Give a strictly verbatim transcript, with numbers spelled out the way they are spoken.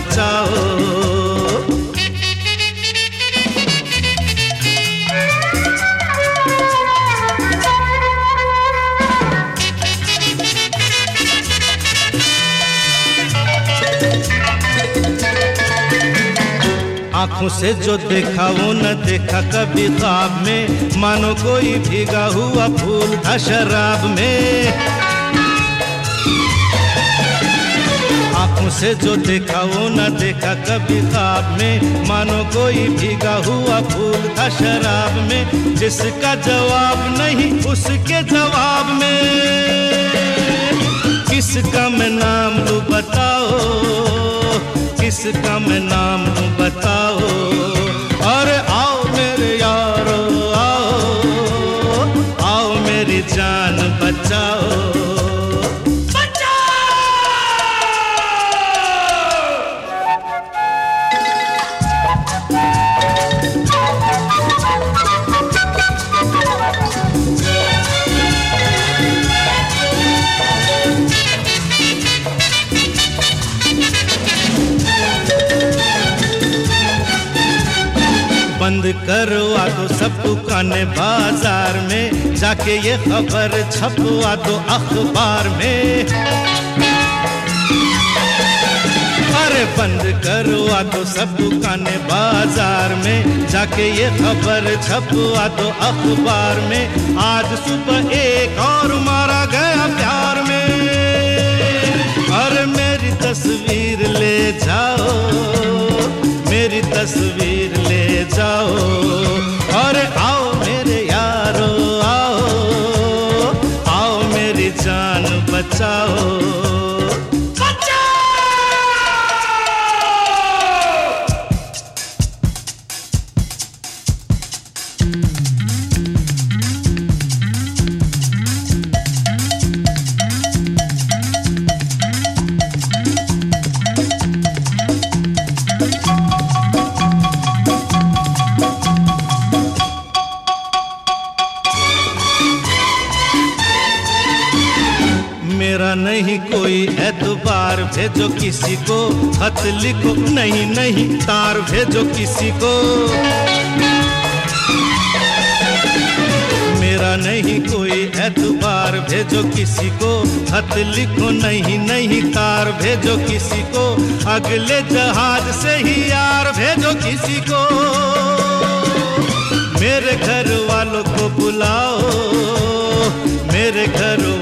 बचाओ। आँखों से जो देखा वो न देखा कभी ख्वाब में, मानो कोई भीगा हुआ फूल था शराब में। आँखों से जो देखा वो न देखा कभी ख्वाब में, मानो कोई भीगा हुआ फूल था शराब में। जिसका जवाब नहीं उसके जवाब में किसका मैं नाम लूं बताओ, किसका मैं नाम लूं बताओ। अरे आओ मेरे यारो आओ, आओ मेरी जान बचाओ। बंद करवा दो सब दुकानें बाजार में, जाके ये खबर छपवा दो अखबार में। अरे बंद करवा दो सब दुकानें बाजार में, जाके ये खबर छपवा दो अखबार में। आज सुबह एक और मारा गया प्यार में, अरे मेरी तस्वीर ले जाओ, मेरी तस्वीर ले जाओ। और आओ मेरे यारो आओ, आओ मेरी जान बचाओ। मेरा नहीं कोई एतबार, भेजो किसी को खत लिखो, नहीं नहीं तार भेजो किसी को। मेरा नहीं कोई एतबार, भेजो किसी को खत लिखो, नहीं नहीं तार भेजो किसी को। अगले जहाज से ही यार भेजो किसी को। मेरे घर वालों को बुलाओ, मेरे घर